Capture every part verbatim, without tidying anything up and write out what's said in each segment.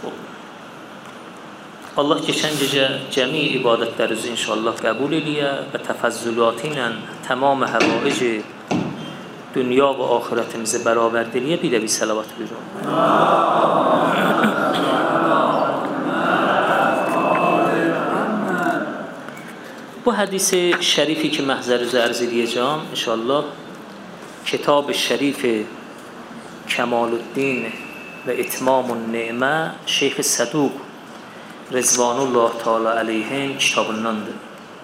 Allah keçən gecə cəmi ibadətlərinizi inşallah qəbul eləyə və təfəzzülatı ilə tamam həvaic dünya və axirətimizi bərabər eləyə. Bir də bir səlavat buyurun. Bu hədisi şərifi ki məhzərinizə ərz edəcəm inşallah Kitab-ı Şərif Kemaluddin və İtmamun Ne'mə Şeyx Səduq Rızvanullah Teala aleyhin kitabındandır.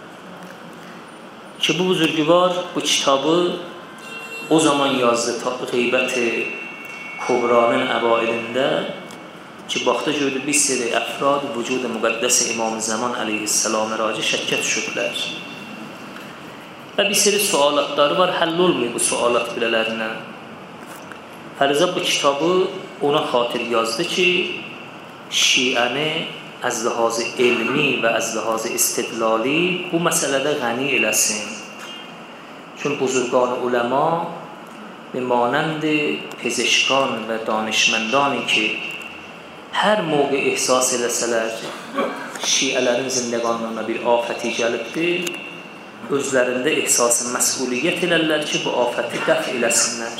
Ki bu buzurgüvar bu kitabı o zaman yazdı Qeybət-i Kubranın əvailində ki baxda gördü bir seri əfrad vücud-u müqəddəs İmam-ı Zaman aleyhisselamə racı şəkkə düşüblər. Və bir seri sualatları var, həll olmuyor bu sualat bilələrinə. Fərizə bu kitabı ona xatir yazdı ki, şiəni az ləhazı elmi və az ləhazı istidlali bu məsələdə ғəni eləsin. Çünki buzurgan uləma میمانند پزشکان و دانشمندانی که هر موقع احساس eləsələr şiələrin zindəqanlarına bir afəti gəlibdir, özlərində ehsası məsuliyyət elərlər ki, bu afəti dəf eləsinlər.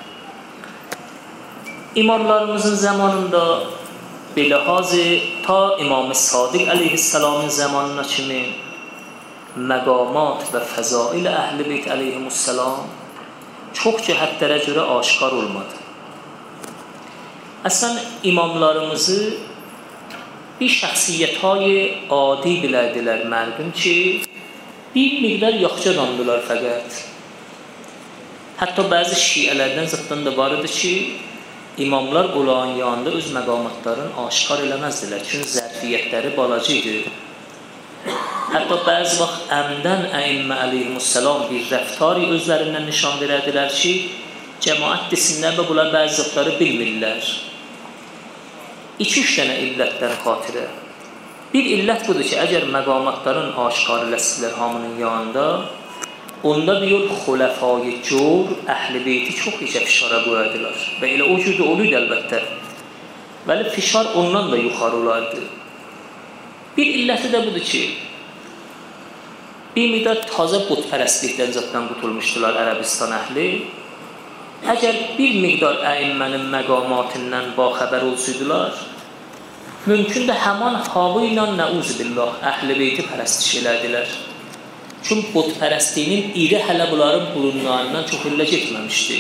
İmamlarımızın zamanında beləhazı ta İmam-ı Sadiq əleyhisselamın zamanına kimi məqamat və fəzail əhl-i beyt əleyhimussalam çox cəhətlərə görə aşkar olmadı. Əslən imamlarımızı bir şəxsiyyət-های adi bilədilər mərdum ki, bir miqdar yaxşı adamdılar fəqət. Hətta bəzi şiələrdən zıddın da var idi ki, imamlar olağan yanında öz məqamatlarını aşkar eləməzdilər. Çünki zərfiyyətləri balacı idi. Hətta bəzi vaxt əmdən əimmə əleyhimussalam bir rəftari özlərindən nişan verədilər ki, cəmaət desinlər və bunlar bəzi zıqları bilmirlər. İki-üç dənə illətdən xatirə. Bir illət budur ki, əgər məqamatların aşkar eləsizlər hamının yanında, onda bir yol xulafayı cor, əhl-i beyti çox işə fişara qoyardılar. Və elə o cürdə oluydu əlbəttə. Bəli, fişar ondan da yuxarı olardı. Bir illəti də budur ki, bir miqdar taza butpərəstlikdən zətdən qutulmuşdular Ərəbistan əhli. Əgər bir miqdar əimmənin məqamatından baxəbər olsaydılar, mümkün də həman havu ilə nəuzubillah əhl-i beyti pərəstiş elədilər. Çünki butpərəstliyinin iri hələ bunların bulunlarından çox illə getməmişdi.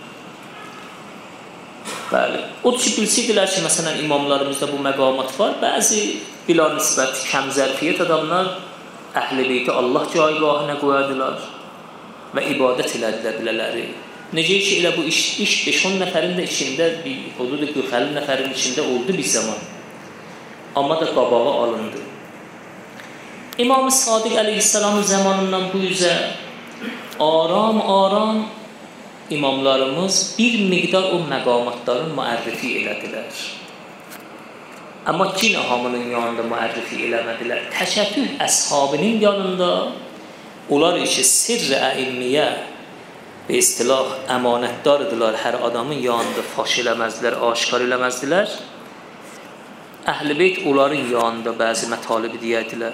Bəli. O ki, bilsəydilər ki, məsələn, imamlarımızda bu məqamat var, bəzi bila nisbət kəm zərfiyyət adamlar əhl-i beyti Allah caygahına qoyardılar və ibadət elədilər bilələri. Necə ki, elə bu iş, iş beş-on nəfərin də içində, hudud-u qırx əlli nəfərin içində oldu bir zaman. Amma da qabağı alındı. İmam-ı Sadiq əleyhisselamın zamanından bu üzə aram-aram imamlarımız bir miqdar o məqamatların müərrifi elədilər. Amma yenə hamının yanında müərrifi eləmədilər. Təşəttüh əshabının yanında onlar işi sirr-i əimmiyə və istilah əmanətdardılar. Hər adamın yanında faş eləməzdilər, aşkar eləməzdilər. Əhl-i beyt onların yanında bəzi mətalibi deyədilər.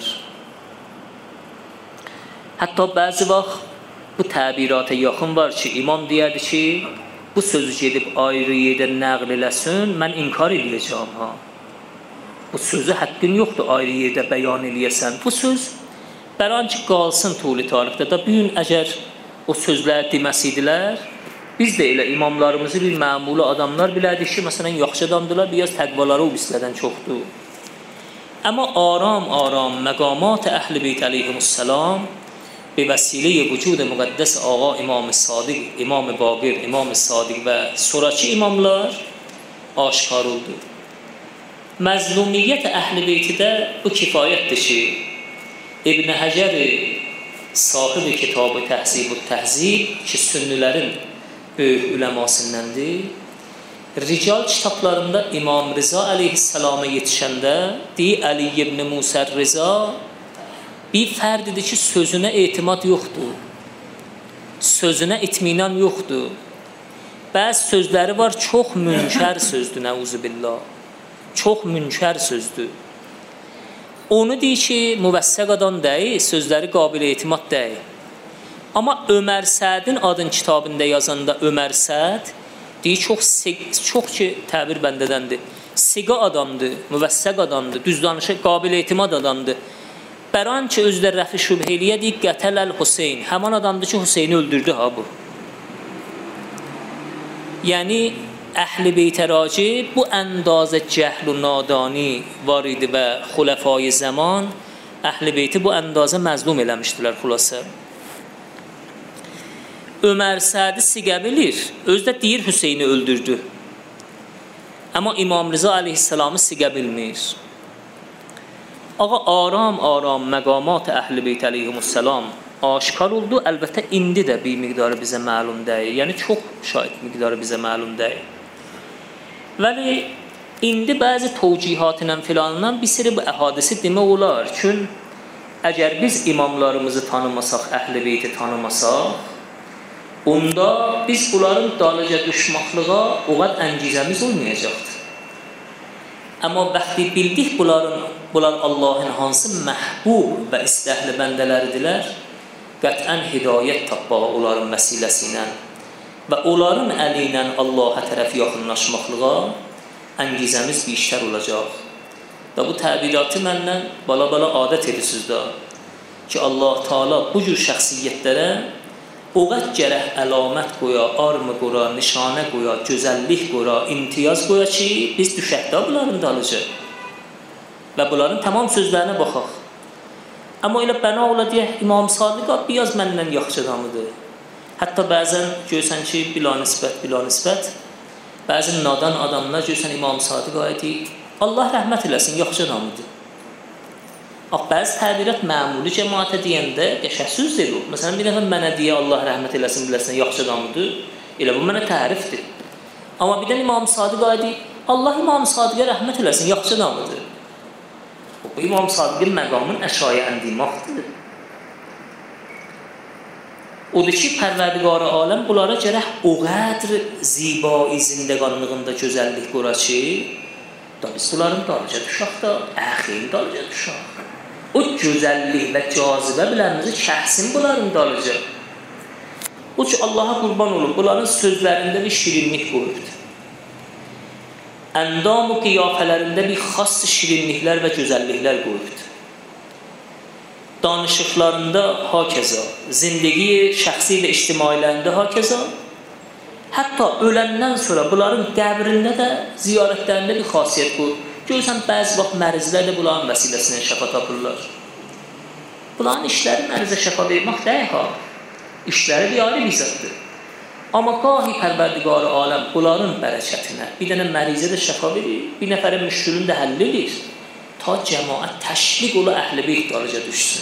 Hətta bəzi vaxt bu təbirata yaxın var ki, imam deyədi ki, bu sözü gedib ayrı yerdə nəql eləsin, mən inkar edəcəm. Ha. Bu sözü haqqın yoxdur ayrı yerdə bəyan eləyəsən. Bu söz bəran ki, qalsın tuli tarixdə da bir gün əgər o sözlər deməsiydilər, biz də elə imamlarımızı bir məmulu adamlar bilədik ki, məsələn, yaxşı adamdılar, biraz təqvaları o bizlərdən çoxdur. Amma aram-aram məqamat-ı əhl-i beyt əleyhimussalam به وسیله وجود مقدس آقا امام صادق، امام باقر، امام صادق و سراچی امامlar aşkar oldu. Məzlumiyyət əhl-i beytidə bu kifayətdir ki, İbn Həcər sahibi kitabı Təhzib-ü Təhzib ki, sünnilərin böyük üləmasındandır. Rical kitablarında İmam Rıza əleyhissalama yetişəndə deyir, Əli ibn Musa Rıza bir fərdidir ki, sözünə etimad yoxdur. Sözünə itminan yoxdur. Bəzi sözləri var, çox münkər sözdür, nəuzubillah. çox münkər sözdür. Onu deyir ki, müvəssəqadan deyil, sözləri qabil etimad deyil. Amma Ömər Sədin adın kitabında yazanda Ömər Səd deyir, çox, çox ki, təbir bəndədəndir. Siqa adamdır, müvəssəq adamdır, düz danışa qabil etimad adamdır. Bəran ki, özdə rəfi şübheliyə deyir, qətəl Hüseyn. Həman adamdır ki, Hüseyni öldürdü ha bu. Yəni, Əhl-i Beytə raci bu əndazə cəhl-u nadani var idi və xulafay zaman Əhl-i Beyti bu əndazə məzlum eləmişdilər xülasə. Ömər Sədi siqə bilir, özdə deyir Hüseyni öldürdü. Amma İmam Rıza aleyhisselamı siqə bilmir. Ağa, aram-aram məqamat Əhl-i Beyt aleyhimussalam aşkar oldu. Əlbəttə, indi də bir miqdarı bizə məlum deyil. Yəni, çox şahid miqdarı bizə məlum deyil. Vəli, indi bəzi tövcihatından filanından bir sürü bu əhadisi demək olar. Çün, əgər biz imamlarımızı tanımasaq, Əhl-i Beyti tanımasaq, onda biz bunların dalıca düşmaqlığa o qədər əngizəmiz olmayacaqdır. Amma bəxti bildik bunların, bunlar Allahın hansı məhbub və istəhli bəndələridirlər, qətən hidayət tapmağı onların vəsiləsi ilə və onların əli ilə Allaha tərəf yaxınlaşmaqlığa əngizəmiz bir işlər olacaq. Və bu təbiratı məndən bala-bala adət edirsiniz da ki, Allah Teala bu cür şəxsiyyətlərə o qədər gərək əlamət qoya, armı qoya, nişanə qoya, gözəllik qoya, imtiyaz qoya ki, biz düşək də bunların dalıcı və bunların tamam sözlərinə baxaq. Amma elə bəna ola deyək, İmam Sadiq biraz məndən yaxşı adamıdır. Hətta bəzən görsən ki, bila nisbət, bila nisbət, bəzi nadan adamlar görsən İmam Sadiq ayədir, Allah rəhmət eləsin, yaxşı adamıdır. Ax, bəzi təbirat məmuli cəmaətə deyəndə qəşəh sözdür o. Məsələn, bir nəfər mənə deyə Allah rəhmət eləsin, biləsən, yaxşı adamıdır, elə bu mənə tərifdir. Amma bir dən İmam Sadiq ayədir, Allah İmam Sadiqə rəhmət eləsin, yaxşı adamıdır. Bu İmam Sadiqin məqamın əşaya əndimaqdır. Odur ki, Pərverdigar-ı aləm bunlara gərək o qədr zibai zindəqanlığında gözəllik qora ki, da biz bunların dalıca düşaq da, əxil dalıca düşaq. O gözəllik və cazibə bilərimizi şəxsin bunların dalıca. O ki, Allaha qurban olub, bunların sözlərində bir şirinlik qoyubdur. Əndam-ı qiyafələrində bir xas şirinliklər və gözəlliklər qoyubdur. Danışıqlarında hakeza, zindagi şəxsi və ictimailərində hakeza, hətta öləndən sonra bunların qəbrində də, ziyarətlərində bir xasiyyət qoyub. Görürsən, bəzi vaxt mərizlər də bunların vəsiləsinə şəfa tapırlar. Bunların işləri mərizə şəfa vermək deyək ha. İşləri bir ayrı bizatdır. Amma qahi Pərverdigar-ı aləm bunların bərəkətinə bir dənə mərizə də şəfa verir, bir nəfərin müşkülünü də həll edir. Ta cəmaət təşviq ola Əhl-i Beyt dalıca düşsün.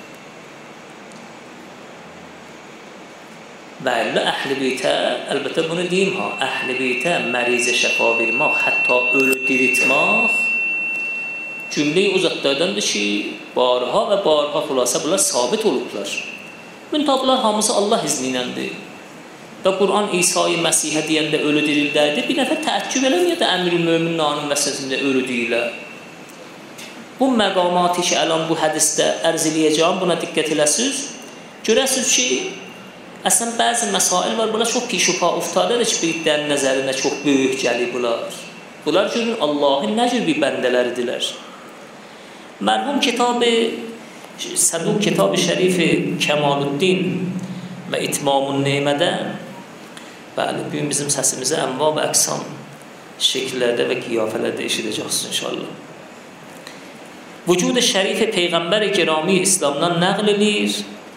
Bəli, Əhl-i Beytə, əlbəttə bunu deyim ha, Əhl-i Beytə mərizə şəfa vermək, hətta ölü diritmək cümlə-i uzatlardandır ki, barha və barha xülasə bunlar sabit olublar. Müntah hamısı Allah izniləndir. Və Quran İsa-i Məsihə deyəndə ölü dirildəydi, bir nəfər təəccüb eləməyə də Əmr-ül-Mömin nanın vəsəsində ölü deyilə. Bu məqamatı ki, ələn bu hədisdə ərz eləyəcəm, buna diqqət eləsiniz. Görəsiniz ki, əslən bəzi məsail var, bunlar çox pişupa uftadır ki, birdən nəzərinə çox böyük gəlir bunlar. Bunlar görün Allahın nə cür bir bəndələridirlər. Mərhum kitab-ı, Səduk kitab-ı şərifi Kəmaluddin və İtmamun Neymədə, bəli, bugün bizim səsimizi ənva və əqsam şəkillərdə və qiyafələrdə eşidəcəksiniz inşallah. Vücud-ı şərifi Peyğəmbər-i Kirami İslamdan nəql edir.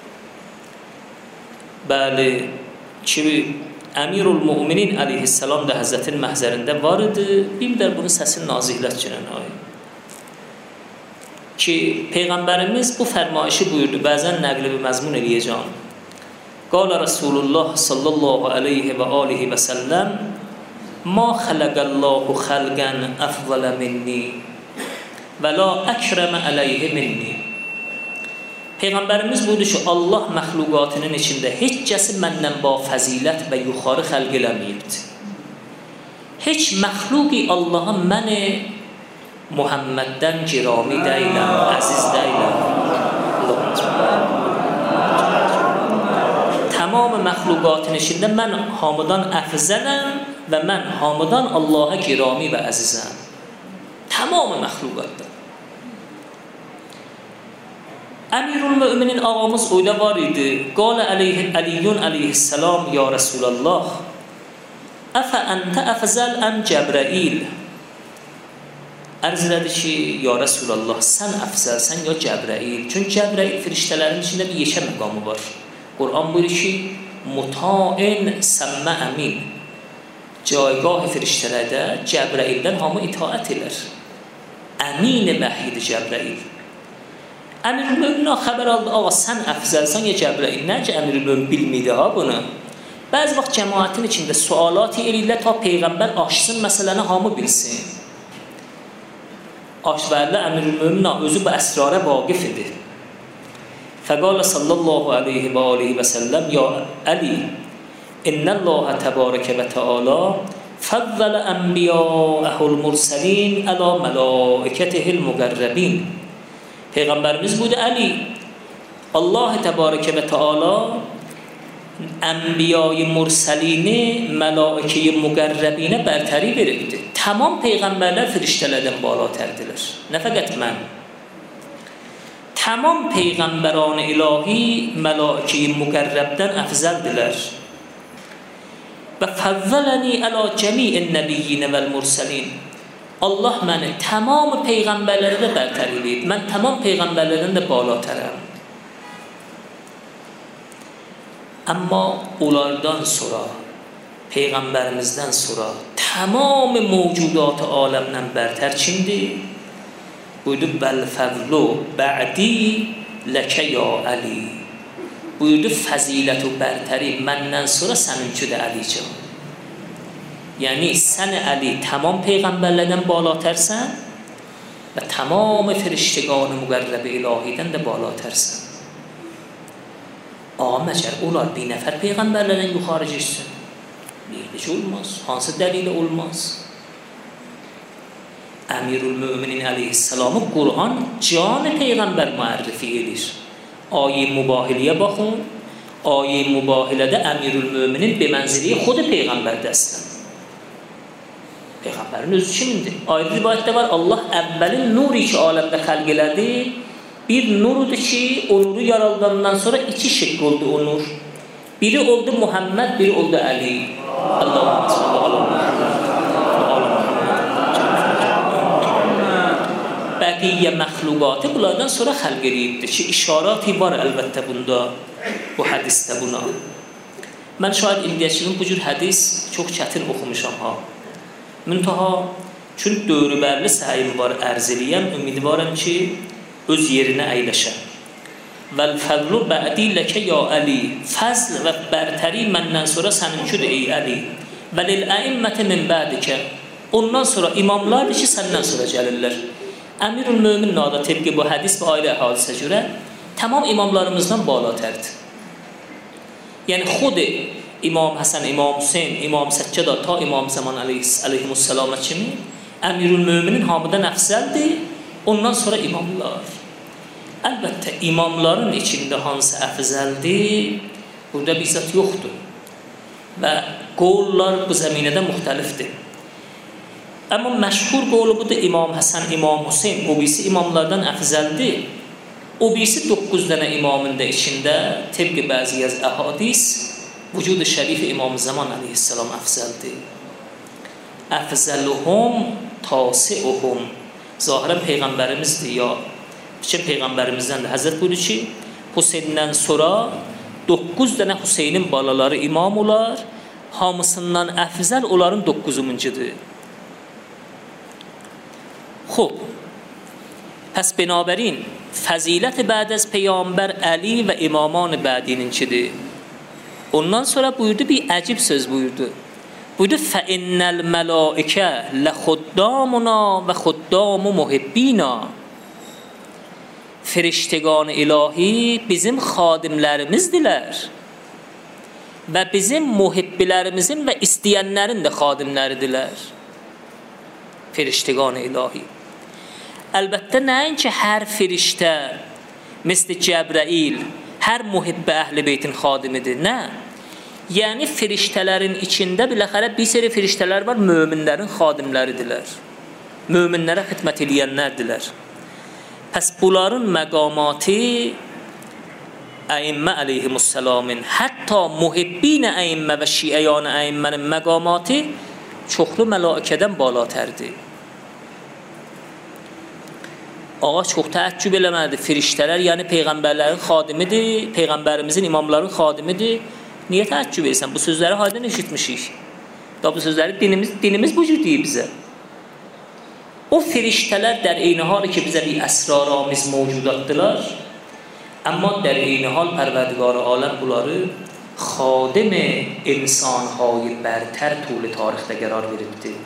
Bəli, ki Əmirul-Müminin əleyhissalam da Həzrətin məhzərində var idi. Bir də bunun səsini nazihlət girən ay. Ki Peyğəmbərimiz bu fərmayışı buyurdu, bəzən nəqli və məzmun eləyəcəm. Qala Rasulullah sallallahu aleyhi və alihi və səlləm Ma xələqəllahu xəlqən əfvələ minni və la əkrəmə əleyhi minni. Peyğəmbərimiz buyurdu ki, Allah məxluqatının içində heç kəsi məndən ba fəzilət və yuxarı xəlq eləməyibdir. Heç məxluqi Allaha məni محمدن گرامی دیلم، عزیز دیلم. تمام مخلوقات نشینده من حامدان افضلم و من حامدان الله گرامی و عزیزم. تمام مخلوقات da. Emirülmüminin ağamız öyle var idi. Qala Aliyyun aleyhisselam ya Resulallah. Əfə əntə əfzəl əm Cəbrail. Ərz elədi ki, ya Resulallah, sən əfzəlsən ya Cəbrail. Çünki Cəbrail firiştələrin içində bir yeşə məqamı var. Qur'an buyurur ki, muta'in səmmə əmin. Caygah firiştələrdə Cəbraildən hamı itaət elər. Əmin-i vəhiydir Cəbrail. Əmirül-Möminin xəbər aldı, ağa sən əfzəlsən ya Cəbrail. Nə ki, Əmirül-Mömin bilmiydi ha bunu. Bəzi vaxt cəmaətin içində sualat eləyirlər ta Peyğəmbər aşsın, məsələni hamı bilsin. Aşvərlə Əmirül-Mömin özü bu əsrara vaqif idi. Fəqalə sallallahu aleyhi və aleyhi və səlləm ya Əli, innəlləhə təbarəkə və təala fəvvələ ənbiyəəhul mursəlin ələ mələikətihil müqərrəbin. Peyğəmbərimiz budur Əli. Allah təbarəkə və təala Enbiya-i Mursalini, Melaike-i Müqərrəbinə bərtəri verildi. Tamam peyğəmbərlər firiştələrdən balatərdilər. Nə fəqət mən. Tamam peyğəmbərان ilahi Melaike-i Müqərrəbdən əfzəldilər. Və fəvvələni ələ cəmi'in nəbiyyinə vəl-mursalin. Allah məni tamam peyğəmbərlərə də bərtəri verdi. Mən tamam peyğəmbərlərdən də balatərəm. Amma onlardan sonra, Peyğəmbərimizdən sonra tamam mövcudat aləmdən bərtər kimdir? Buyurdu, bəl-fəvlu bə'di ləkə ya Əli. Buyurdu, fəzilət və bərtəri məndən sonra səninkidir Əlican. Yəni, sən Əli tamam Peyğəmbərlərdən balatərsən və tamam firiştəqan müqərrəb-i ilahidən də balatərsən. Ağa məcər, onlar bir nəfər peyğəmbərlərdən yuxarı geçsin. Deyiləcə olmaz. Hansı dəlilə olmaz? Əmirül-Möminin əleyhisselamı Qur'an can peyğəmbər müərrifi edir. Ayə mübahiliyə baxın. Ayə mübahilədə Əmirül-Möminin bimənziliyi xudu peyğəmbərdəsin. Peyğəmbərin özü kimindir? Ayə rivayətdə var, Allah əvvəlin nuri ki aləmdə xəlq elədi. Bir nurudur ki, o nuru yaralandan sonra iki şekk oldu o nur. Biri oldu Muhammed, biri oldu Ali. Allahümme sallallahu Bəqiyyə məxluqatı bunlardan sonra xəlq edibdir ki, işarati var əlbəttə bunda, bu hədisdə buna. Mən şayad indiyəçinin bu cür hədis çox çətin oxumuşam ha. Müntaha, çünki dövrübərli səhiyim var ərz eləyəm, ümidvarım ki, öz yerinə əyləşən. Vəl-fəzlu bə'di ləkə ya Əli. Fəzl və bərtəri məndən sonra səninkidir ey Əli. Vəlil-əimməti min bədikə. Ondan sonra imamlardır ki, səndən sonra gəlirlər. Əmirül-Mömin nada tebqi bu hədis və ailə hadisə görə tamam imamlarımızdan balatərdir. Yəni, xud İmam Həsən, İmam Hüseyin, İmam Səccəda ta İmam Zaman əleyhimussalamə kimi Əmirül-Möminin hamıdan əfzəldir. Ondan sonra imamlar. Əlbəttə, imamların içində hansı əfzəldir, burada bizzat yoxdur. Və qollar bu zəminədə müxtəlifdir. Amma məşhur qolu budur, İmam Həsən, İmam Hüseyin, o birisi imamlardan əfzəldir. O birisi doqquz dənə imamın da içində, tebqi bəzi yaz əhadis, vücud-u şərif İmam Zaman əleyhissalam əfzəldir. Əfzəluhum tasiuhum. Zahirən Peyğəmbərimizdir ya, üçün Peyğəmbərimizdən də Həzrət buyurur ki, Hüseyndən sonra doqquz dənə Hüseynin balaları imam olar, hamısından əfzəl onların doqquzumuncudur. Xob, pəs binabərin, fəzilət-i bəd az Peyğəmbər Əli və imaman-ı bədininkidir. Ondan sonra buyurdu, bir əcib söz buyurdu. Buyurdu, فَإِنَّ الْمَلَائِكَ لَخُدَّامُنَا وَخُدَّامُ مُحِبِّينَا. Firiştəqan ilahi bizim xadimlərimizdirlər və bizim muhibbilərimizin və istəyənlərin də xadimləridirlər. Firiştəqan ilahi. البته نه اینکه هر فرشته مثل Cəbrəil hər muhibb əhl-i beytin xadimidir. Nə? Yəni firiştələrin içində biləxərə bir seri firiştələr var, möminlərin xadimləridirlər. Möminlərə xidmət edənlərdirlər. Pəs bunların məqamatı əimmə əleyhimussalamın, hətta muhibbin əimmə və şiəyan əimmənin məqamatı çoxlu mələikədən balatərdir. Ağa çox təəccüb eləmədi. Firiştələr yəni peyğəmbərlərin xadimidir, peyğəmbərimizin, imamların xadimidir. Niyə təəccüb edirsən? Bu sözləri haydan eşitmişik. Da bu sözləri dinimiz, dinimiz vücud deyir bizə. O firiştələr در این حالی که bizə bir əsraramiz mövcudatdılar, amma در این حال پروردگار عالم bunları xadim insanهای برتر طول tarixdə qərar veribdir.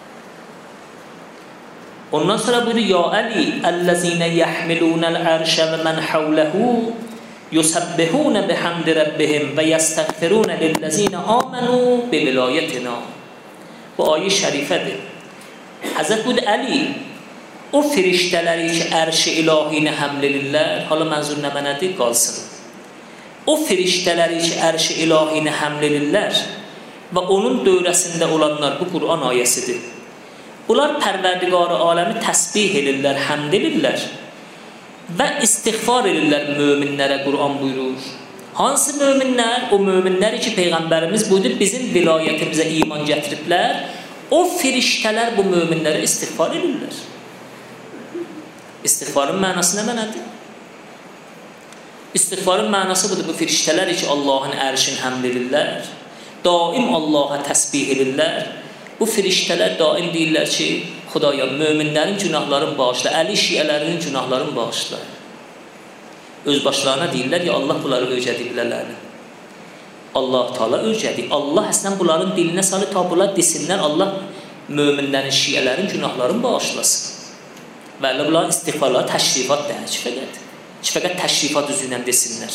Ondan sonra buyurdu ya Ali ellezine yahmilunel arşe ve men havlehu yusabbihun bihamd rabbihim ve yestagfirun lillezine amenu bi vilayetina. Bu ayet şerifedir. Hazret buyurdu Ali o firişteleri ki arş-ı ilahine hamlelirler, hala manzur ne benedir kalsın. O firişteleri ki arş-ı ilahine hamlelirler ve onun dövrəsində olanlar bu Kur'an ayesidir. Bunlar Pərverdigar-ı aləmi təsbih edirlər, həmd edirlər və istiğfar edirlər möminlərə. Qur'an buyurur. Hansı möminlər? O möminlər ki Peyğəmbərimiz buyurdu bizim vilayətimizə iman gətiriblər. O firiştələr bu möminlərə istiğfar edirlər. İstiğfarın mənası nə mənadır? İstiğfarın mənası budur. Bu firiştələr ki Allahın ərşini həmd edirlər, daim Allaha təsbih edirlər. Bu firiştələr daim deyirlər ki, Xudaya möminlərin günahlarını bağışla, Əli şiələrinin günahlarını bağışla. Öz başlarına deyirlər ya Allah bunları öyrədi bilərlər. Allah Taala öyrədi. Allah əslən bunların dilinə salı ta bunlar desinlər Allah möminlərin şiələrin günahlarını bağışlasın. Və bunların istiğfarları təşrifat deyir ki, fəqət. Ki fəqət təşrifat üzündən desinlər.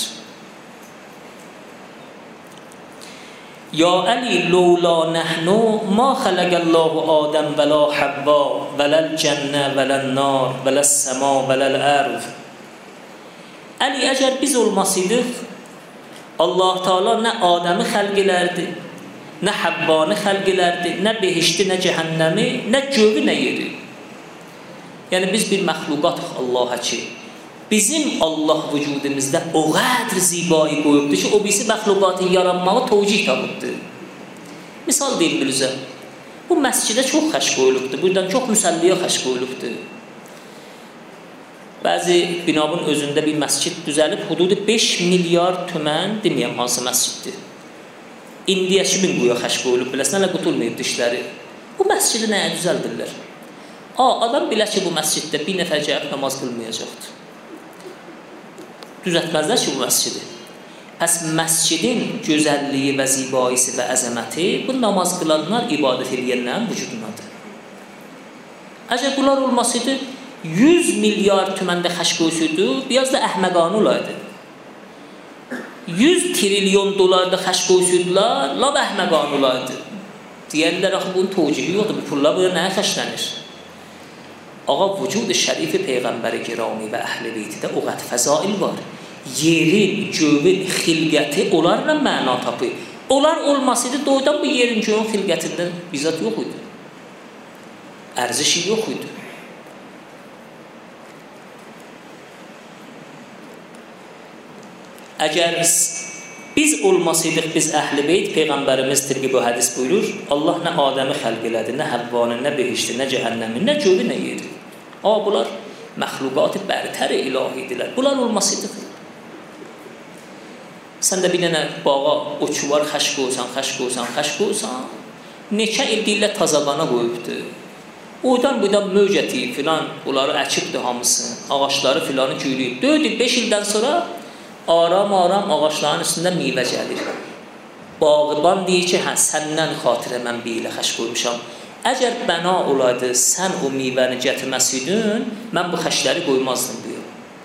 Ya Ali lawla nahnu ma khalaqallahu Adam wala Havva wala al-janna wala an-nar wala as-sama wala al-ard. Ali əgər biz olmasaydıq Allah Taala nə Adəmi xəlq elərdi, nə Havvanı xəlq elərdi, nə behişti, nə cəhənnəmi, nə gövü, nə yeri. Yəni biz bir məxluqatıq Allaha ki bizim Allah vücudumuzda o qədr zibai qoyubdur ki, o birisi məxluqatın yaranmağı tövcih tapıbdır. Misal deyil bilizə, bu məscidə çox xəş qoyulubdur, buradan çox müsəlliyə xəş qoyulubdur. Bəzi binabın özündə bir məscid düzəlib, hududu beş milyar tümən, deməyəm hansı məsciddir. İndiyə iki min qoya xəş qoyulub, biləsən, hələ qutulmayıb dişləri. Bu məscidi nəyə düzəldirlər? A, adam bilə ki, bu məsciddə bir nəfər gəlib namaz qılmayacaqdır. Düzəltməzlər ki, bu məscidi. Pəs məscidin gözəlliyi və zibaisi və əzəməti bu namaz qılanlar, ibadət edənlərin vücudundadır. Əgər bunlar olmasaydı, yüz milyar tüməndə xəş qoysaydı, biraz da əhməqanə olaydı. yüz trilyon dolarda xəş qoysaydılar, lab əhməqanə olaydı. Deyərlər, axı bunun tövcihi yoxdur, bu pullar burada nəyə xəşlənir? Ağa, vücud şərifi Peyğəmbəri girami və əhl-i beytidə o qəd fəzail var. Yerin, gövün, xilqəti onlarla məna tapır. Onlar olmasaydı, doğrudan bu yerin, gövün, xilqətində bizzat yox idi. Ərzişi yox idi. Əgər biz olmasaydıq, biz əhl-i beyt, Peyğəmbərimiz tirqi bu hədis buyurur, Allah nə Adəmi xəlq elədi, nə Həvvanı, nə behişti, nə cəhənnəmi, nə gövü, nə yeri. A, bunlar məxluqat-ı bərtər-i ilahidirlər. Bunlar olmasaydı. Sən də bir dənə bağa oçu var, xəş qoysan, xəş qoysan, xəş qoysan, neçə il deyirlər tazabana qoyubdur. Oradan buradan mövcəti filan, bunları əkibdir hamısını, ağaçları filanı güyləyib. dörd il, beş ildən sonra aram-aram ağaçların üstündə meyvə gəlir. Bağıban deyir ki, hə, səndən xatirə mən bir ilə xəş qoymuşam. Əgər bəna olaydı, sən o meyvəni gətirməsiydin, mən bu xəşləri qoymazdım diyor.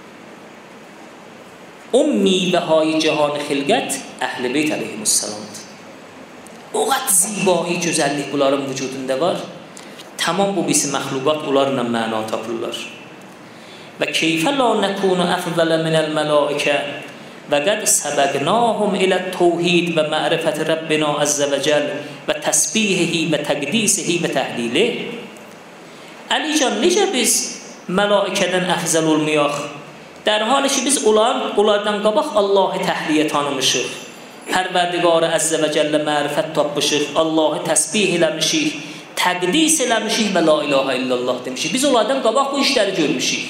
O meyvə-hay cihan-ı xilqət Əhl-i Beyt əleyhimussalamdır. O qat zibai gözəllik bunların vücudunda var. Tamam bu birisi məxluqat onlarla məna tapırlar. و کیف لا نکون افضل من الملائکه و قد سبقناهم الى التوحید و معرفت ربنا عز وجل و تسبیحه و تقدیسه و تهلیله. علی جان necə biz mələikədən əfzəl olmayaq? در حالی ki biz onlar, onlardan qabaq Allahı təhliyə tanımışıq. Pərverdigarı Əzzə və Cəllə mərifət tapmışıq. Allahı təsbih eləmişik, təqdis eləmişik və la ilahə illallah demişik. Biz onlardan qabaq bu işləri görmüşük.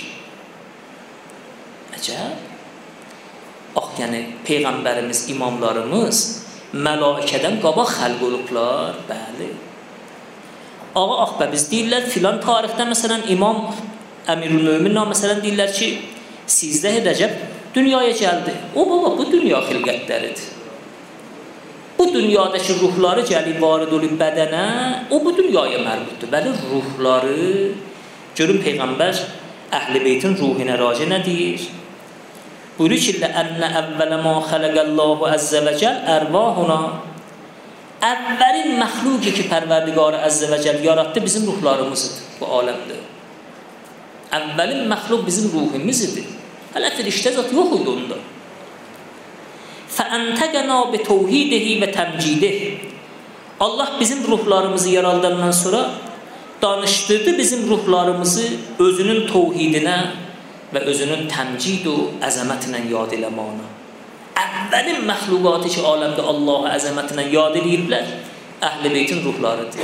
Əcəb. Ax, yəni Peyğəmbərimiz, imamlarımız mələikədən qabaq xəlq olublar. Bəli. Ağa, ax bə biz deyirlər filan tarixdə məsələn İmam Əmirül-Möminlər məsələn deyirlər ki sizdə Rəcəb dünyaya gəldi. O baba bu dünya xilqətləridir. Bu dünyadakı ruhları gəlib varid olub bədənə, o bu dünyaya mərbutdur. Bəli, ruhları görün Peyğəmbər Əhl-i Beytin ruhinə raci nə deyir? Buyurur ki لَأَنَّ أَوَّلَ مَا خَلَقَ اللّٰهُ عَزَّ وَجَلَّ أَرْوَاحُنَا Əvvəlin məxluqi ki Pərverdigarı Əzzə və Cəl yaratdı bizim ruhlarımızdır bu aləmdə. Əvvəlin məxluq bizim ruhimizdir. Hələ firiştə zat yox idi onda. فَأَنْتَقَنَا بِتَوْحِيدِهِ وَتَمْجِيدِهِ Allah bizim ruhlarımızı yaradandan sonra danışdırdı bizim ruhlarımızı özünün tevhidinə və özünün təmcid və əzəmətinə yad eləməyinə. Əvvəlin məxluqatı ki aləmdə Allahı əzəmətinə yad eləyirlər, Əhl-i Beytin ruhlarıdır.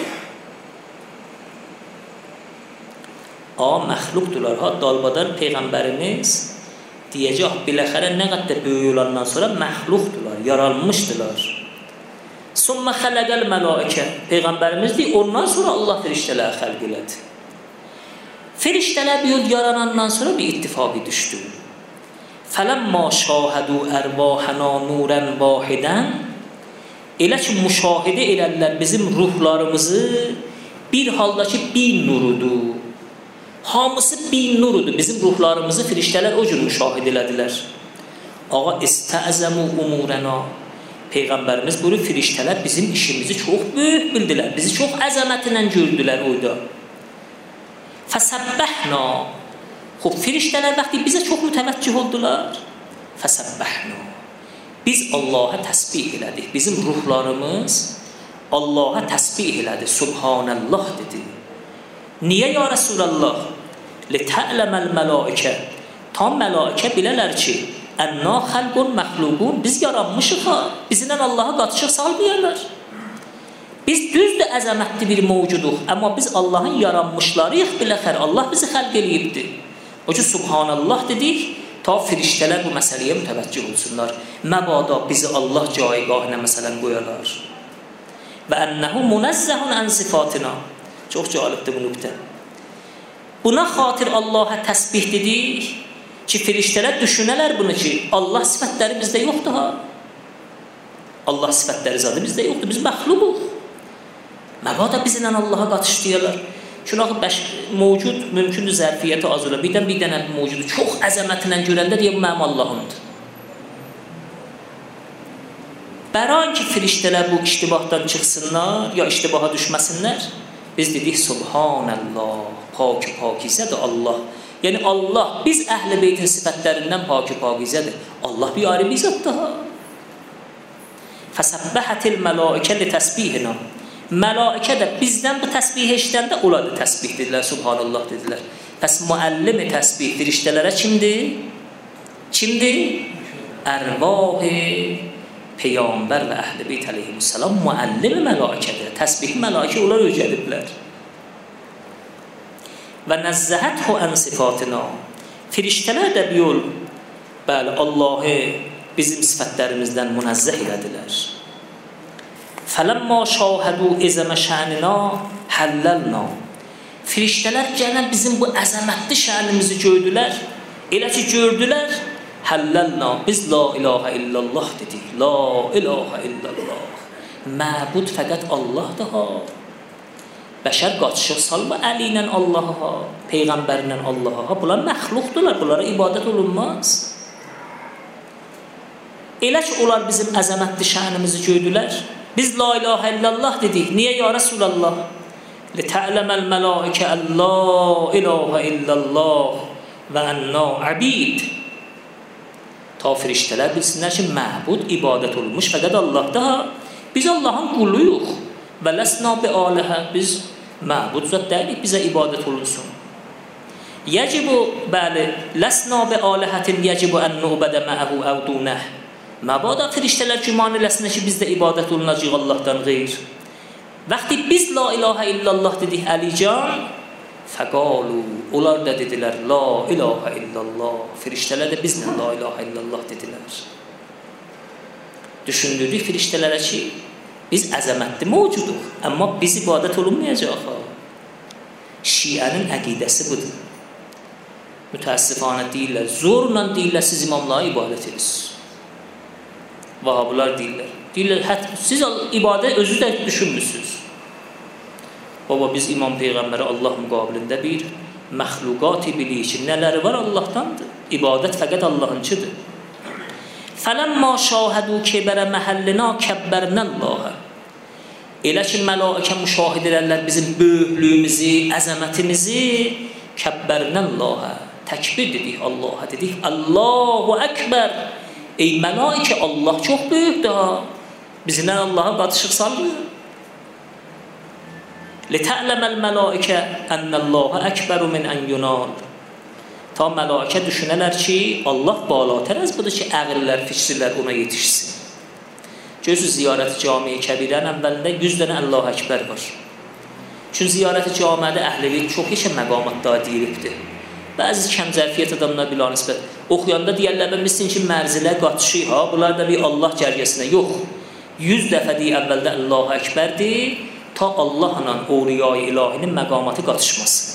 A, məxluqdurlar, ha, dalbadar Peyğəmbərimiz deyəcək, biləxərə nə qədər böyük olandan sonra məxluqdurlar, yaralmışdılar. Summa xələqəl mələikə, Peyğəmbərimiz deyir, ondan sonra Allah firiştələri xəlq elədi. Firiştələr bir yaranandan sonra bir ittifaqı düşdü. Fələmmə şahədü ərvahənə nurən vahidən, elə ki müşahidə elərlər bizim ruhlarımızı bir halda ki bir nurudur. Hamısı bir nurudur. Bizim ruhlarımızı firiştələr o cür müşahidə elədilər. Ağa, istəzəmu umurəna. Peyğəmbərimiz buyurur, firiştələr bizim işimizi çox böyük bildilər. Bizi çox əzəmətinlə gördülər oyda. Fəsəbbəhna. Xob, firiştələr vaxtı bizə çox mütəvəccüh oldular. Fəsəbbəhna. Biz Allaha təsbih elədik. Bizim ruhlarımız Allaha təsbih elədi. Subhanallah dedi. Niyə ya Rasulallah? لِتَعْلَمَ الْمَلَائِكَ Tam mələikə bilələr ki, ənna xəlqun məxluqun, biz yaranmışıq ha, bizlə Allaha qatışıq salmayarlar. Biz düzdür əzəmətli bir mövcuduq, amma biz Allahın yaranmışlarıyıq biləxər, Allah bizi xəlq eləyibdir. O ki, Subhanallah dedik, ta firiştələr bu məsələyə mütəvəccüh olsunlar. Məbada bizi Allah caigahına məsələn qoyarlar. Və ənəhu munazzəhun ən sifatina. Çox cəlibdir bu nüqtə. Buna xatir Allaha təsbih dedik ki, firiştələr düşünələr bunu ki, Allah sifətləri bizdə yoxdur ha. Allah sifətləri zadı bizdə yoxdur, biz məxluquq. Məbada bizlə Allaha qatışdırırlar. Şunağı mövcud, mümkündür zərfiyyəti az ola. Birdən bir dənə mövcudu çox əzəmətinlə görəndə deyə bu mənim Allahımdır. Bəran ki, firiştələr bu iştibahdan çıxsınlar, ya iştibaha düşməsinlər, biz dedik, Subhanallah, paki pakizədir Allah. Yəni Allah, biz Əhl-i Beytin sifətlərindən paki pakizədir. Allah bir ayrı bir zatdır ha. Fəsəbbəhətil mələikə li təsbihina. Mələikə də bizdən bu təsbih eşidəndə onlar da təsbih dedilər, Subhanallah dedilər. Bəs müəllim-i təsbih firiştələrə kimdir? Kimdir? Ərvah-i Peyğəmbər və Əhl-i Beyt əleyhissalam müəllim-i mələikədir. Təsbih mələikə onlar öyrədiblər. Və nəzzəhəthu ən sifatina. Firiştələr də bir yol, bəli, Allahı bizim sifətlərimizdən münazzəh elədilər. Fələmmə şahədü izəmə şənina həlləlna. Firiştələr gələn bizim bu əzəmətli şənimizi gördülər. Elə ki gördülər, həlləlna. Biz la ilahə illallah dedik. La ilahə illallah. Məbud fəqət Allahdır ha. Bəşər qaçışıq salma əli ilə Allaha, Peyğəmbərlə Allaha. Bunlar məxluqdurlar, bunlara ibadət olunmaz. Elə ki onlar bizim əzəmətli şənimizi gördülər. Biz la ilahə illallah dedik. Niyə ya Rasulallah? لِتَعْلَمَ الْمَلَائِكَ أَلَّا إِلَهَ إِلَّا اللَّهِ و انا عبید، تا فرشتələr bilsinlər ki, məbud ibadət olmuş fəqət Allah'da. Biz Allah'ın quluyuq və ləsna bi alihə, biz məbud zat deyilik, bizə ibadət olunsun. Yəcibu, bəli, ləsna bi alihətin yəcibu ən nu'bədə məəhu əvdunəh. Məbada firiştələr güman eləsinə ki, bizdə ibadət olunacaq Allah'dan qeyr. Vaxtı biz la ilahə illallah dedik Əlican, fəqalu, onlar da dedilər la ilahə illallah. Firiştələr də bizlə la ilahə illallah dedilər. Düşündürdük firiştələrə ki, biz əzəmətli mövcuduq, amma biz ibadət olunmayacaq. Şiənin əqidəsi budur. Mütəəssifanə deyirlər, zorla deyirlər, siz imamlara ibadət edirsiniz. Vahabılar deyirlər. Deyirlər, hətta siz ibadət özü də düşünmürsünüz. Baba, biz İmam Peyğəmbəri Allah müqabilində bir məxluqat-ı bilik ki, nələri var Allahdandır. İbadət fəqət Allahınçıdır. Fələmmə şahədü kibərə məhəllinə kəbbərnəllahə. Elə ki, mələikə müşahid edərlər bizim böyüklüyümüzü, əzəmətimizi, kəbbərnəllahə. Təkbir dedik, Allah'a dedik, Allahu Əkbər. Ey mələikə, Allah çox böyükdür. Bizlə Allah'a qatışıq salmıyor. لِتَعْلَمَ الْمَلَائِكَ أَنَّ اللّٰهَ أَكْبَرُ مِنْ أَنْ يُنَالِ. Ta mələikə düşünələr ki, Allah balatər az budur ki, əqillər, fikrlər ona yetişsin. Gözü ziyarət-i cami-i kəbirən əvvəlində yüz dənə Allah Əkbər var. Çünki ziyarət-i camiədə əhl-i çox işə məqamatda deyilibdir. Bəzi kəmzərfiyyət adamına bila nisbət oxuyanda deyərlər, bilsin ki, mərzilə qatışıq, ha, bunlar da bir Allah cərgəsinə. Yox, yüz dəfə deyə əvvəldə Allah Əkbərdir, ta Allahla awliya-i ilahinin məqamatı qatışmasın.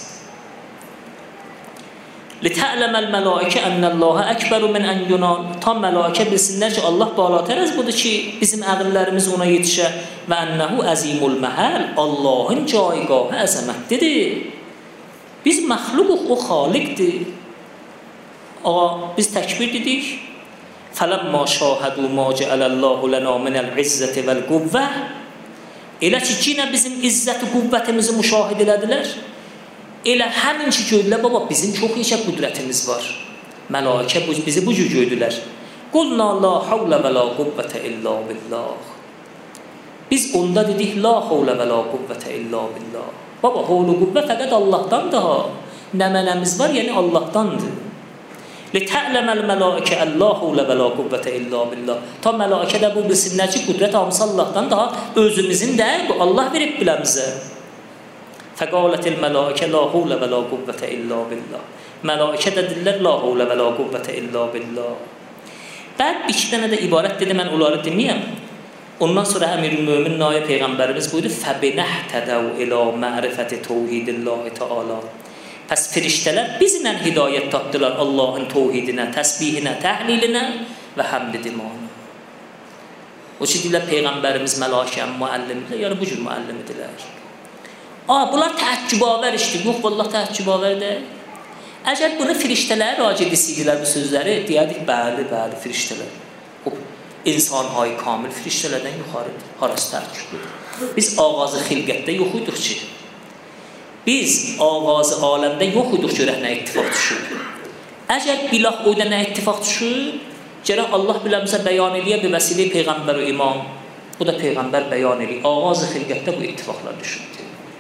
لِتَعْلَمَ الْمَلَائِكَ أَنَّ اللّٰهَ أَكْبَرُ مِنْ أَنْ يُنَالِ. Ta mələikə bilsinlər ki, Allah balatər az budur ki, bizim əqillərimiz ona yetişə və ənnəhu əzimul məhəl. Allahın caygahı əzəmətlidir. Biz məxluquq, o xaliqdir. Ağa, biz təkbir dedik. فَلَمَّا شَاهَدُوا مَا جَعَلَ اللّٰهُ لَنَا مِنَ الْعِزَّةِ وَالْقُوَّةِ. Elə ki, yenə bizim izzət-i qüvvətimizi müşahid elədilər. Elə həmin ki, gördülər, baba, bizim çox işə qüdrətimiz var. Mələikə bizi bu cür gördülər. قُلْنَا لَا حَوْلَ وَلَا قُوَّةَ إِلَّا بِاللّٰهِ. Biz onda dedik, لَا حَوْلَ وَلَا قُوَّةَ إِلَّا بِاللّٰهِ. Baba, havlu qüvvə fəqət Allahdandır ha. Nə mənəmiz var, yəni Allahdandır. لِتَعْلَمَ الْمَلَائِكَ أَلَّا حَوْلَ وَلَا قُوَّةَ إِلَّا بِاللّٰهِ. Ta mələikə də bu bilsinlər ki, qüdrət hamısı Allahdan daha özümüzün deyil, bu Allah verib biləmizə. فَقَالَتِ الْمَلَائِكَ لَا حَوْلَ وَلَا قُوَّةَ إِلَّا بِاللّٰهِ. Mələikə də dedilər, لَا حَوْلَ وَلَا قُوَّةَ إِلَّا بِاللّٰهِ. Bəd iki dənə də ibarət dedi, mən onları deməyəm. Ondan sonra Əmir-ül-Mömin Naib Peyğəmbərimiz buyurdu, فَبِنَحْتَدَوْ إِلَى مَعْرِفَةِ تَوْحِيدِ اللّٰهِ تَعَالَى. Pəs firiştələr bizlə hidayət tapdılar Allahın təvhidinə, təsbihinə, təhlilinə və həmd dimanı. O ki, deyilər, Peyğəmbərimiz mələkənin müəllimdir, yəni bu cür müəllimdirlər. Aa, bunlar təəccübavər işdir. Yox, vallah təəccübavər deyil. Əgər bunu firiştələr raci desəydilər bu sözləri, deyərdik, bəli, bəli, firiştələr. İnsan-hay kamil firiştələrdən yuxarıdır, harası təəccübüdür. Biz ağazı xilqətdə yox idik ki, biz ağazı aləmdə yox idik görək nə ittifaq düşür. Əgər bilah oyda nə ittifaq düşür, gərək Allah biləmizə bəyan eləyə bir vəsilə Peyğəmbər və imam. Bu da Peyğəmbər bəyan eləyir. Ağazı xilqətdə bu ittifaqlar düşürdür.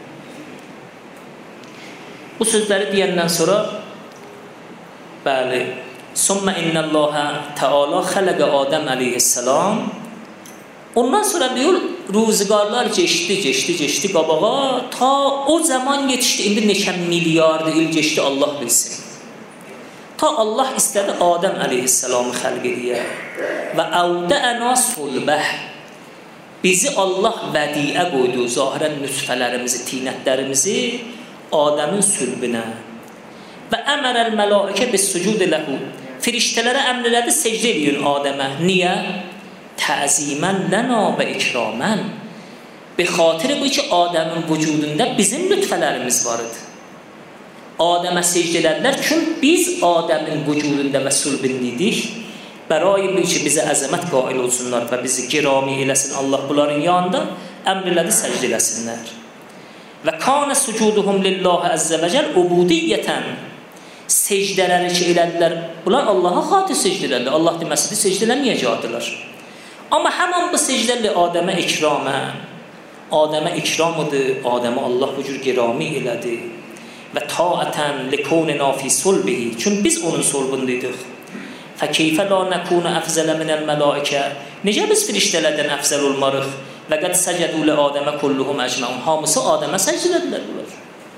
Bu sözləri deyəndən sonra bəli, Sümmə innəlləhə təala xələqə Adəm əleyhissalam. Ondan sonra diyor, ruzigarlar geçti, geçti, geçti qabağa, ta o zaman yetişdi, indi neçə milyardı il geçdi, Allah bilsin. Ta Allah istədi Adəm əleyhissalamı xəlq ediyə və əvdəəna sulbəh. Bizi Allah vədiyə qoydu, zahirən nüsfələrimizi, tinətlərimizi Adəmin sülbünə. Və əmərəl mələikə bis sucud ləhu. Firiştələrə əmr elədi, secdə edin Adəmə. Niyə? Təzimən ləna və ikramən. Be xatirə bu ki, Adəmin vücudunda bizim lütfələrimiz var idi. Adəmə secdə elədilər, çünki biz Adəmin vücudunda və sülbündəydik. Bərai bu ki, bizə əzəmət qail olsunlar və bizi girami eləsin Allah bunların yanında, əmr elədi, secdə eləsinlər. Və kanə sucuduhum lillahi əzzə və cəl ubudiyyətən. secdələri ki elədilər, bunlar Allaha xatir secdələrdir. Allah deməsidir, secdə eləməyəcəkdilər. Amma həmin bu secdəli Adəmə ikramə, Adəmə ikramıdır, Adəmə Allah bu cür girami elədi. Və taətən likunina fi sulbihi, çünki biz onun sulbundaydıq. Fəkeyfə la nəkuna əfzələ minəl mələikə, necə biz firiştələrdən əfzəl olmarıq? Və qəd səcədu li Adəmə kulluhum əcməun, hamısı Adəmə səcd elədilər bunlar.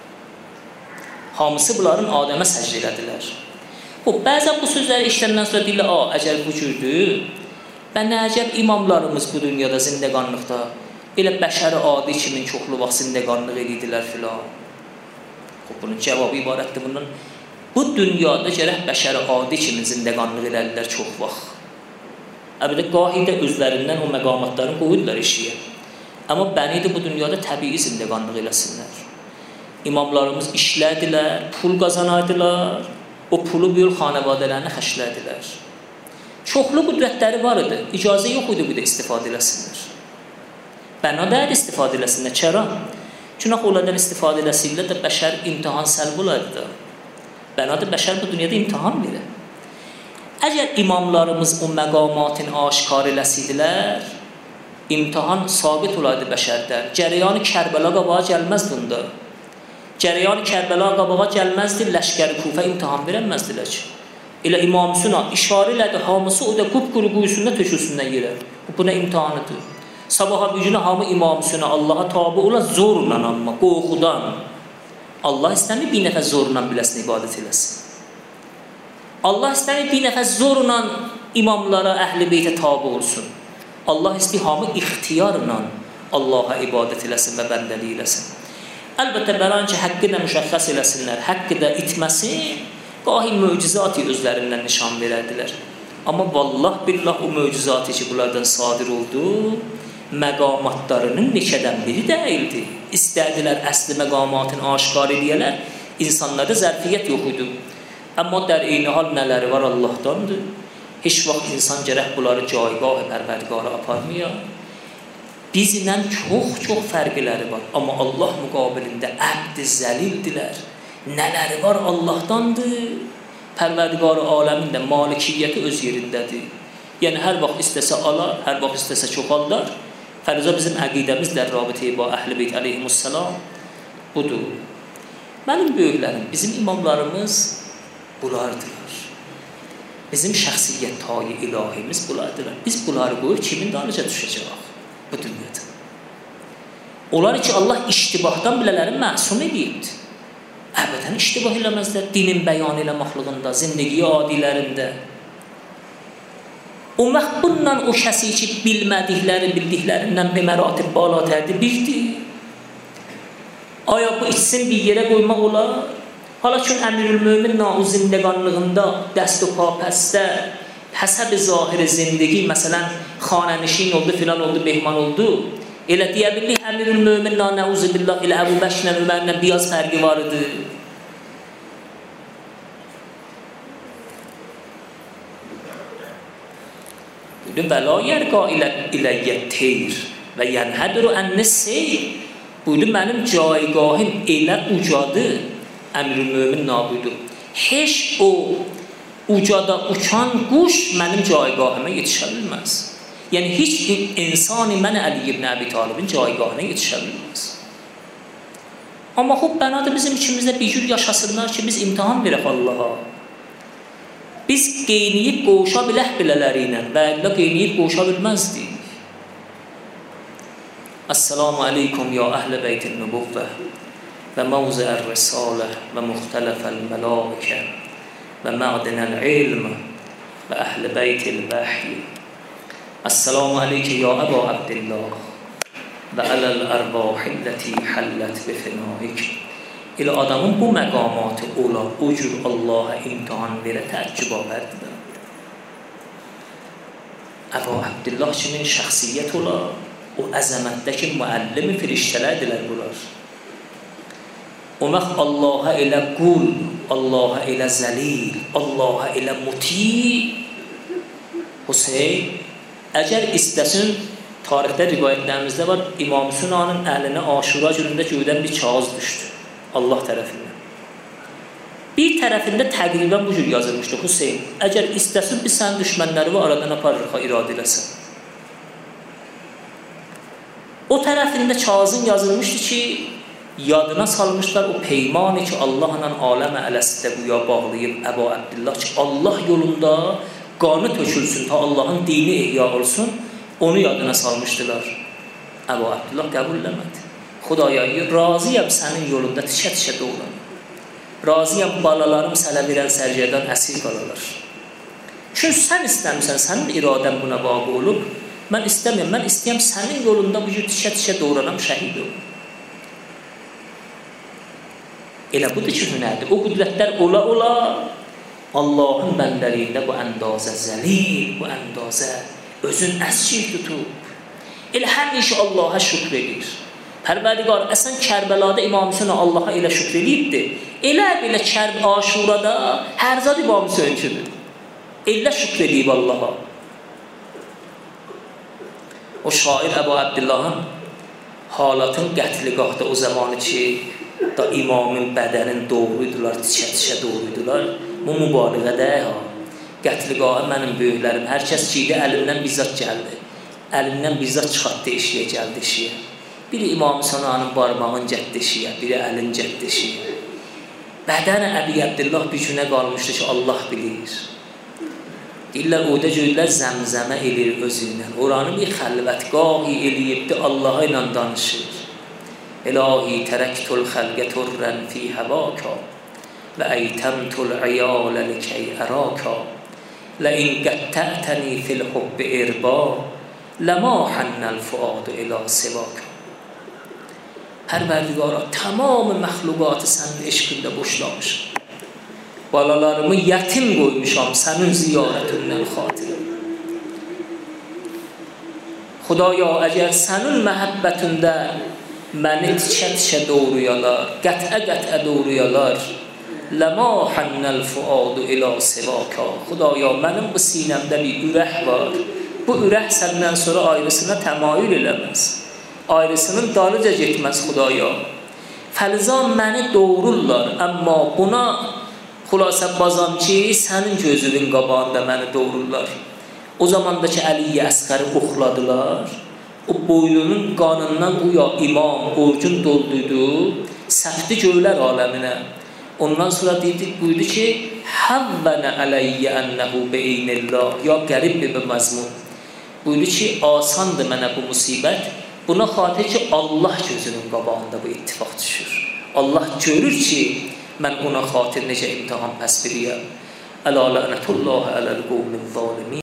Hamısı bunların Adəmə səcd elədilər. O, bəzən bu sözləri işləndən sonra deyirlər, a, əcəl bu cürdür. Və nə əcəb imamlarımız bu dünyada zindəqanlıqda, elə bəşəri adi kimin çoxlu vaxt zindəqanlıq edirdilər filan. Bunun cavabı ibarətdir bundan. Bu dünyada gərək bəşəri adi kimin zindəqanlıq elədilər çox vaxt. Əbədə qahidə özlərindən o məqamatlarını qoyurlar işiyə. Amma bəni də bu dünyada təbii zindəqanlıq eləsinlər. İmamlarımız işlədilər, pul qazanaydılar, o pulu bir xanəvadələrini xəşlədilər. Çoxlu qüdrətləri var idi, icazə yox idi bu da istifadə eləsinlər. Bəna da istifadə eləsinlər, çəra. Çünki onlardan istifadə eləsinlər də bəşər imtihan səlb olardı da. Bəna da bəşər bu dünyada imtihan verir. Əgər imamlarımız o məqamatın aşkar eləsidilər, imtihan sabit olardı bəşərdən. Cərəyanı Kərbəla qabağa gəlməzdi onda. Cərəyanı Kərbəla qabağa gəlməzdi, Ləşkəri Kufə imtihan verəməzdilər ki. Elə İmam Hüseyna işarə elədi, hamısı o da qupquru quyusunda tökülsündən yerə. Bu buna imtihanıdır. Sabaha bir günə hamı İmam Hüseyna Allaha tabi ola zorla, amma qorxudan. Allah istəmir bir nəfər zorla biləsin ibadət eləsin. Allah istəmir bir nəfər zorla imamlara, əhl-i beytə tabi olsun. Allah istəyir hamı ixtiyarla Allaha ibadət eləsin və bəndəlik eləsin. Əlbəttə bələn ki, həqqi də müşəxəs eləsinlər, həqqi də itməsin, qahi möcüzatı özlərindən nişan verərdilər. Amma vallah billah o möcüzatı ki, bunlardan sadir oldu, məqamatlarının neçədən biri deyildi. İstədilər əsli məqamatını aşkar ediyələr, insanlarda zərfiyyət yox idi. Amma dər eyni hal nələri var Allahdandır. Heç vaxt insan gərək bunları caygah pərvərdigara aparmıyor. Bizlə çox-çox fərqləri var. Amma Allah müqabilində əbd-i zəlildilər. Nələri var Allahdandır. Pərvərdigar-ı aləmində malikiyyəti öz yerindədir. Yəni, hər vaxt istəsə alar, hər vaxt istəsə çoxallar. Fəriza bizim əqidəmizlə rabitəyə ba Əhl-i Beyt əleyhimussalam budur. Mənim böyüklərim, bizim imamlarımız bunlardılar. Bizim şəxsiyyət tayi ilahimiz bunlardılar. Biz bunları qoyub kimin dalınca düşəcək bu dünyada? Onlar ki, Allah iştibahdan bilələrin məsum edibdir. Əbədən iştibah eləməzlər dinin bəyan eləməxlığında, zindəgi adilərində. O məxbunla o kəsi ki, bilmədikləri, bildiklərindən bir məratib bala tərdi bildir. Aya bu içsin bir yerə qoymaq olar. Hala ki, Əmirül-Mömin o zindəqanlığında, dəst o papəstə, həsəb-i zahir zindəgi, məsələn, xanənişin oldu, filan oldu, mehman oldu. Elə deyə bildik, Əmirül-Mömin nəuzubillah, elə Əbu Bəşrlə, Ömərlə biraz fərqi var idi. Və la yərqa iləyyət teyr və yənhədru ənni seyr. Buydu, mənim caygahim elə ucadır, Əmirül-Mömin nabudur. Heç o ucada uçan quş mənim caygahıma yetişə bilməz. Yəni, heç insani mən Əli ibn Əbi Talibin caygahına yetişə bilməz. Amma xub, bənadır bizim içimizdə bir cür yaşasınlar ki, biz imtihan verək Allaha. Biz qeyniyib qoğuşa bilək bilələri ilə və əllə qeyniyib qoğuşa bilməzdik. Əssalamu aleykum ya əhl-i beytin nübuvvə və məvzəər risalə və müxtələfəl mələikə və mə'dinəl ilm və əhl-i beytil vəhiy. Əssalamu aleykə ya Əba Abdillah və ələl ərvahilləti həllət bifinaik. Elə adamın bu məqamatı ola, o cür Allaha imtihan verə təəccüb avərdir. Əba Abdillah kimin şəxsiyyət ola, o əzəmətdəki müəllim-i firiştələrdirlər bunlar. O məx Allaha elə qul, Allaha elə zəlil, Allaha elə muti. Hüseyin, əgər istəsin, tarixdə rivayətlərimizdə var, İmam Hüseynin əlinə Aşura günündə göydən bir kağız düşdü Allah tərəfindən. bir tərəfində təqribən bu cür yazılmışdı: Hüseyn, əgər istəsin biz sənin düşmənləri və aradan aparırıq, iradə eləsən. O tərəfində Kazım yazılmışdı ki, yadına salmışlar o peymanı ki, Allahla aləmə ələsdə güya bağlayıb Əbu Abdillah ki, Allah yolunda qanı tökülsün, ta Allahın dini ihya olsun, onu yadına salmışdılar. Əbu Abdillah qəbul eləmədi. Xudaya, razıyam sənin yolunda tikə-tikə doğuram. Razıyam balalarım sənə verən sərgədən əsir qalalar. Çünki sən istəmirsən, sənin iradən buna bağlı olub, mən istəmirəm, mən istəyəm sənin yolunda bu cür tikə-tikə doğuranam, şəhid olum. Elə budur ki, hünərdir. O qüdrətlər ola-ola Allahın bəndəliyində bu əndazə zəlil, bu əndazə özün əskik tutub. Elə həmişə Allaha şükr edir. Pərverdigar, əsən Kərbəlada İmam Hüseyin Allaha elə şükr edibdir. Elə belə Kərb Aşurada hər zad İmam Hüseyin kimi. Elə şükr edib Allaha. O şair Əbu Abdillahın halatın qətligahda o zamanı ki, da imamın bədənin doğruydular, tikə-tikə doğruydular. Bu mübaliğədə ha. Qətligahı mənim böyüklərim, hər kəs ki idi, əlimdən bizzat gəldi. Əlimdən bizzat çıxartdı eşiyə, gəldi eşiyə. Biri İmam Hüseynin barmağın cədd eşiyə, biri əlin cədd eşiyə. Bədəni Əbu Abdillah bir günə qalmışdı ki, Allah bilir. Deyirlər, orada görürlər, zəmzəmə elir özündən. Oranı bir xəlvətqahi eləyibdi, Allaha ilə danışır. İlahi tərəktul xəlqə turrən fi həvaka və əytəmtul iyalə likəy əraka ləin qəttətəni fil hubbi irba ləma hənnəl fuadı ilə sivaka. Pərverdigara, tamamı məxluqatı sənin eşqində boşlamışam. Balalarımı yetim qoymuşam sənin ziyarətindən xatirə. Xudaya, əgər sənin məhəbbətində məni tikə-tikə doğruyalar, qətə-qətə doğruyalar, ləma hənnəl fuadı ilə sivaka. Xudaya, mənim bu sinəmdə bir ürək var. Bu ürək səndən sonra ayrısına təmayül eləməz. Ayrısının dalıca getməz Xudaya. Fəlzan məni doğrurlar, amma buna xülasə bazam ki, sənin gözünün qabağında məni doğrurlar. O zamandakı Əli-i Əsqəri oxladılar. O boynunun qanından uya imam orucun dolduydu, səfdi göylər aləminə. Ondan sonra dedik, buydu ki, həvvənə ələyyə ənəhu beynillah, ya qərib bir məzmun. Buydu ki, asandır mənə bu musibət, buna xatir ki, Allah gözünün qabağında bu ittifaq düşür. Allah görür ki, mən ona xatir necə imtihan pəs biriyəm. Ələ lənətullah ələl qovmin zalimin.